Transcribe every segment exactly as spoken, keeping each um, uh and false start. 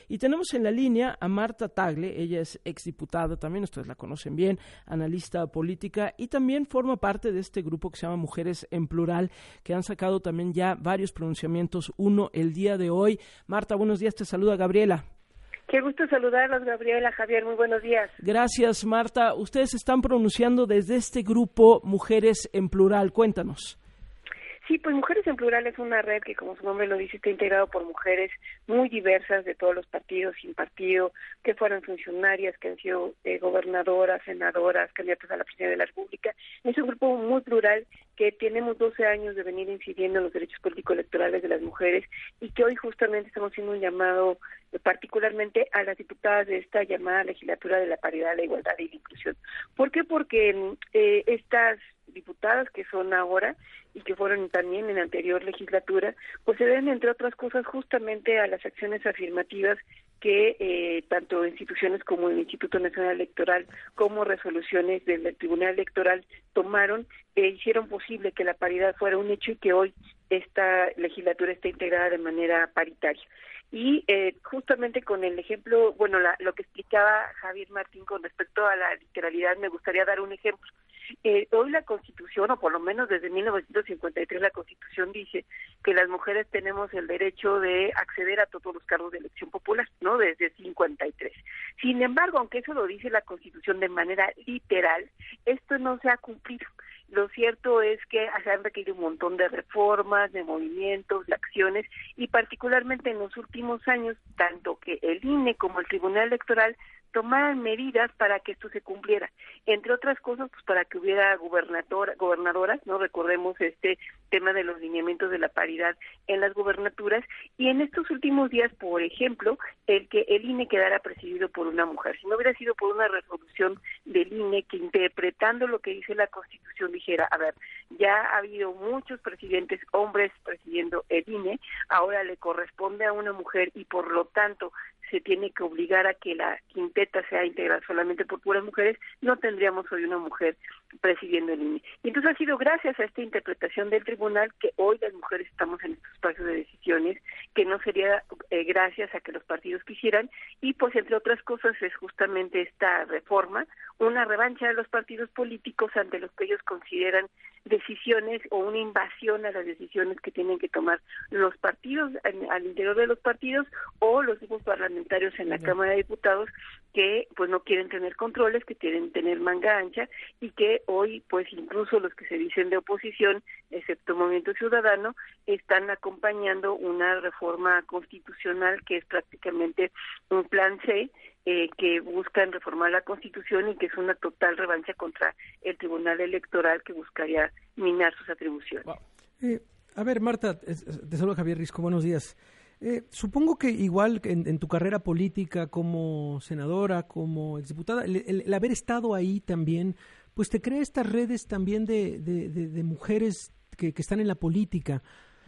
Y tenemos en la línea a Marta Tagle, ella es exdiputada, también ustedes la conocen bien, analista política, y también forma parte de este grupo que se llama Mujeres en Plural, que han sacado también ya varios pronunciamientos, uno el día de hoy. Marta, buenos días, te saluda Gabriela. Qué gusto saludarlos, Gabriela, Javier, muy buenos días. Gracias, Marta. Ustedes están pronunciando desde este grupo Mujeres en Plural, cuéntanos. Sí, pues Mujeres en Plural es una red que, como su nombre lo dice, está integrado por mujeres muy diversas de todos los partidos, sin partido, que fueron funcionarias, que han sido eh, gobernadoras, senadoras, candidatas a la presidencia de la República. Es un grupo muy plural que tenemos doce años de venir incidiendo en los derechos político-electorales de las mujeres y que hoy justamente estamos haciendo un llamado eh, particularmente a las diputadas de esta llamada legislatura de la paridad, la igualdad y la inclusión. ¿Por qué? Porque eh, estas diputadas que son ahora y que fueron también en la anterior legislatura, pues se deben, entre otras cosas, justamente a las acciones afirmativas que eh, tanto instituciones como el Instituto Nacional Electoral como resoluciones del Tribunal Electoral tomaron e hicieron posible que la paridad fuera un hecho y que hoy esta legislatura esté integrada de manera paritaria. Y eh, justamente con el ejemplo, bueno, la, lo que explicaba Javier Martín con respecto a la literalidad, me gustaría dar un ejemplo. Eh, hoy la Constitución, o por lo menos desde mil novecientos cincuenta y tres, la Constitución dice que las mujeres tenemos el derecho de acceder a todos los cargos de elección popular, ¿no? Desde cincuenta y tres. Sin embargo, aunque eso lo dice la Constitución de manera literal, esto no se ha cumplido. Lo cierto es que se han requerido un montón de reformas, de movimientos, de acciones, y particularmente en los últimos años, tanto que el I N E como el Tribunal Electoral tomaran medidas para que esto se cumpliera, entre otras cosas, pues para que hubiera gobernadora, gobernadoras, no recordemos este tema de los lineamientos de la paridad en las gobernaturas, y en estos últimos días, por ejemplo, el que el I N E quedara presidido por una mujer. Si no hubiera sido por una resolución del I N E que, interpretando lo que dice la Constitución, dijera, a ver, ya ha habido muchos presidentes hombres presidiendo el I N E, ahora le corresponde a una mujer y por lo tanto se tiene que obligar a que la quinteta sea integrada solamente por puras mujeres, no tendríamos hoy una mujer presidiendo el I N E. Y entonces ha sido gracias a esta interpretación del tribunal que hoy las mujeres estamos en estos espacios de decisiones, que no sería eh, gracias a que los partidos quisieran, y pues entre otras cosas es justamente esta reforma, una revancha de los partidos políticos ante los que ellos consideran decisiones o una invasión a las decisiones que tienen que tomar los partidos en, al interior de los partidos o los grupos parlamentarios en la okay. Cámara de Diputados que pues no quieren tener controles, que quieren tener manga ancha y que hoy pues incluso los que se dicen de oposición, excepto Movimiento Ciudadano, están acompañando una reforma constitucional que es prácticamente un plan C, Eh, que buscan reformar la Constitución y que es una total revancha contra el Tribunal Electoral que buscaría minar sus atribuciones. Wow. Eh, a ver, Marta, te saluda Javier Risco, buenos días. Eh, supongo que igual en, en tu carrera política como senadora, como exdiputada, el, el, el haber estado ahí también, pues te crea estas redes también de, de, de, de mujeres que, que están en la política.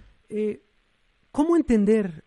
Eh, ¿Cómo entender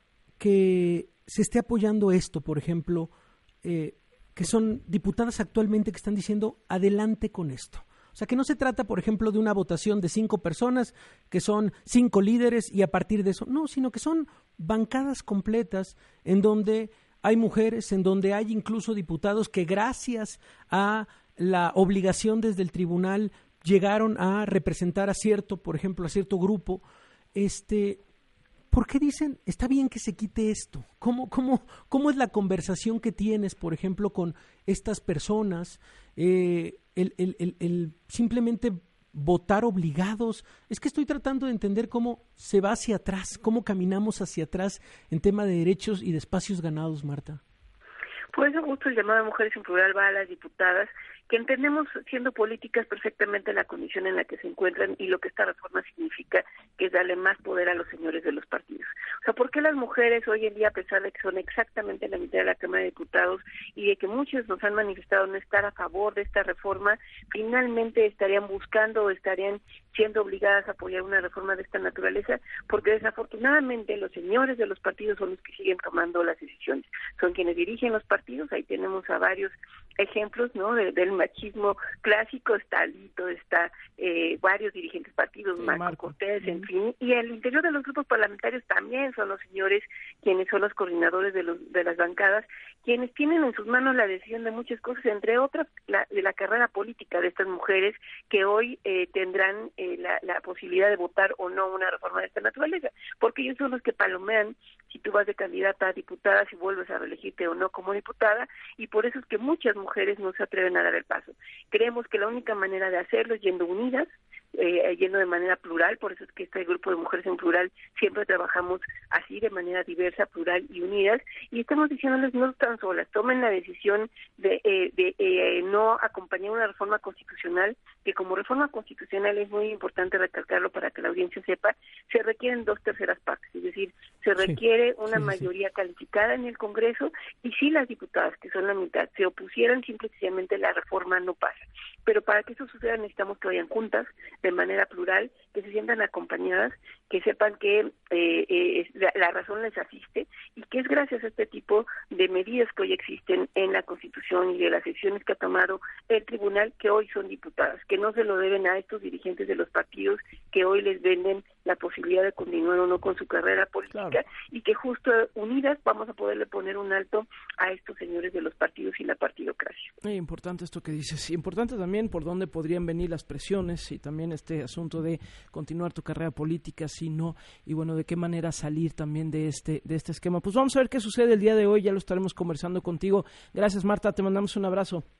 que se esté apoyando esto, por ejemplo, Eh, que son diputadas actualmente que están diciendo adelante con esto? O sea, que no se trata, por ejemplo, de una votación de cinco personas, que son cinco líderes y a partir de eso, no, sino que son bancadas completas en donde hay mujeres, en donde hay incluso diputados que gracias a la obligación desde el tribunal llegaron a representar a cierto, por ejemplo, a cierto grupo. Este... ¿Por qué dicen, está bien que se quite esto? ¿Cómo, cómo, cómo es la conversación que tienes, por ejemplo, con estas personas? Eh, el, el, el, el simplemente votar obligados. Es que estoy tratando de entender cómo se va hacia atrás, cómo caminamos hacia atrás en tema de derechos y de espacios ganados, Marta. Por eso justo el llamado a Mujeres en Plural va a las diputadas, que entendemos siendo políticas perfectamente la condición en la que se encuentran y lo que esta reforma significa, que es darle más poder a los señores de los partidos. O sea, ¿por qué las mujeres hoy en día, a pesar de que son exactamente la mitad de la Cámara de Diputados y de que muchos nos han manifestado no estar a favor de esta reforma, finalmente estarían buscando o estarían siendo obligadas a apoyar una reforma de esta naturaleza? Porque desafortunadamente los señores de los partidos son los que siguen tomando las decisiones, son quienes dirigen los partidos. Ahí tenemos a varios ejemplos, ¿no? De, del machismo clásico, está Alito, está eh, varios dirigentes partidos, sí, Marco, Marco Cortés, en fin, y al interior de los grupos parlamentarios también son los señores quienes son los coordinadores de, los, de las bancadas, quienes tienen en sus manos la decisión de muchas cosas, entre otras la, de la carrera política de estas mujeres que hoy eh, tendrán eh, la, la posibilidad de votar o no una reforma de esta naturaleza, porque ellos son los que palomean si tú vas de candidata a diputada, si vuelves a reelegirte o no como diputada, y por eso es que muchas mujeres no se atreven a dar el paso. Creemos que la única manera de hacerlo es yendo unidas, eh, yendo de manera plural, por eso es que este grupo de mujeres en plural siempre trabajamos así, de manera diversa, plural y unidas, y estamos diciéndoles no están solas, tomen la decisión de, eh, de eh, no acompañar una reforma constitucional, que como reforma constitucional es muy importante recalcarlo para que la audiencia sepa, se requieren dos terceras partes, es decir, se requiere sí, una sí, mayoría sí. calificada en el Congreso, y si las diputadas, que son la mitad, se opusieran, simplemente la reforma no pasa. Pero para que eso suceda necesitamos que vayan juntas, de manera plural, que se sientan acompañadas, que sepan que eh, eh, la, la razón les asiste, y que es gracias a este tipo de medidas que hoy existen en la Constitución y de las decisiones que ha tomado el Tribunal, que hoy son diputadas, que no se lo deben a estos dirigentes de los partidos que hoy les venden la posibilidad de continuar o no con su carrera política, claro. y que justo unidas vamos a poderle poner un alto a estos señores de los partidos y la partidocracia. Muy importante esto que dices, importante también por dónde podrían venir las presiones y también este asunto de continuar tu carrera política, si no, y bueno, de qué manera salir también de este de este esquema. Pues vamos a ver qué sucede el día de hoy, ya lo estaremos conversando contigo. Gracias, Marta, te mandamos un abrazo.